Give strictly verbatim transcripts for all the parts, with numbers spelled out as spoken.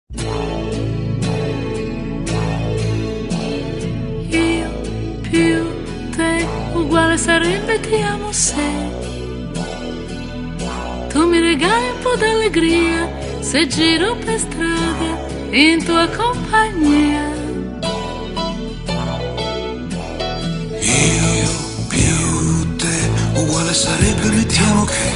Io più te uguale sarebbe ti amo se tu mi regali un po' d'allegria se giro per strada in tua compagnia. Io più te uguale sarebbe mettiamo che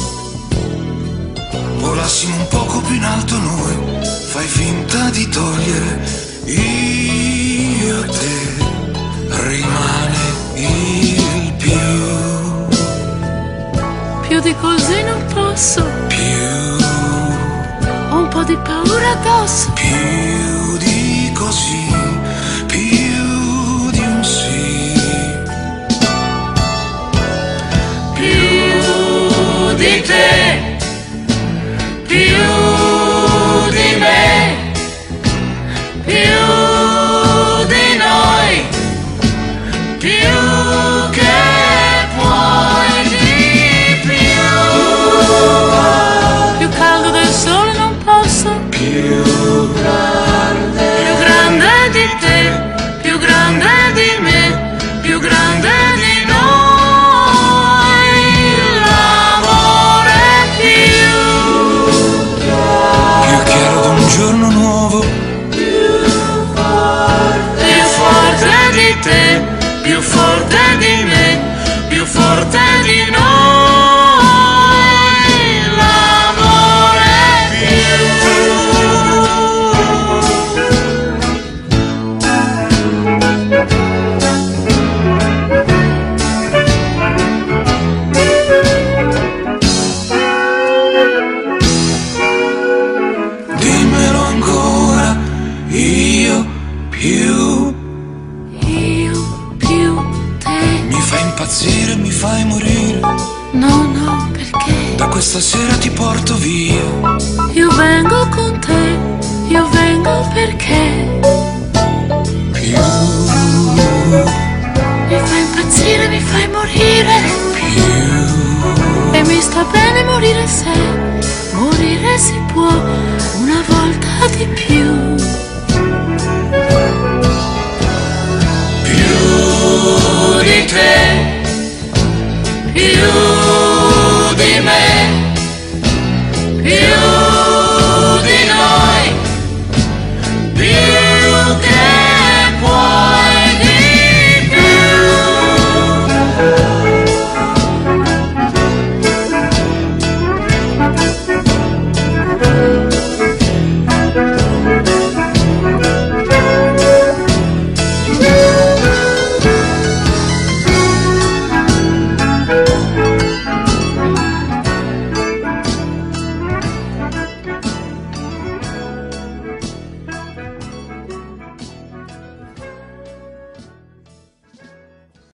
volassimo un poco più in alto noi, fai finta di togliere io e te, rimane il più. Più di così non posso, Più, ho un po' di paura addosso. più di così, più di un sì. Più di te, più di me, più di noi, più che puoi di più. Più caldo del sole non posso, Più grande, più grande di te, più grande di me, più grande di noi. L'amore più, più chiaro d'un giorno nuovo, più forte di te, più forte di me, più forte di noi. L'amore più. dimmelo ancora, io più. Io più te, Mi fai impazzire, mi fai morire, no no perché da questa sera ti porto via. io vengo con te, io vengo perché Più, mi fai impazzire, mi fai morire più, e mi sta bene morire se morire si può una volta di più.